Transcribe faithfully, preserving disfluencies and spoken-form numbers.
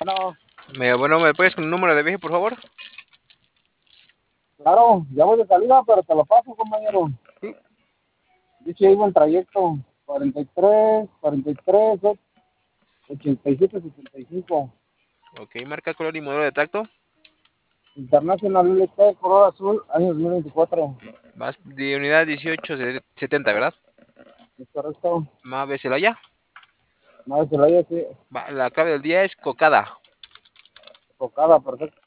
No, Me, bueno, ¿me puedes con un número de viaje, por favor? claro, ya voy de salida, pero te lo paso, compañero. Sí. Dice ahí en trayecto cuarenta y tres, cuarenta y tres, ochenta y siete, setenta y cinco. Ok, marca, color y modelo de tracto. International L T, color azul, año dos mil veinticuatro. Más de unidad dieciocho setenta, ¿verdad? Es correcto. Mave Celaya. No, se lo haya así, Va, la clave del día es cocada. enfocada, perfecto.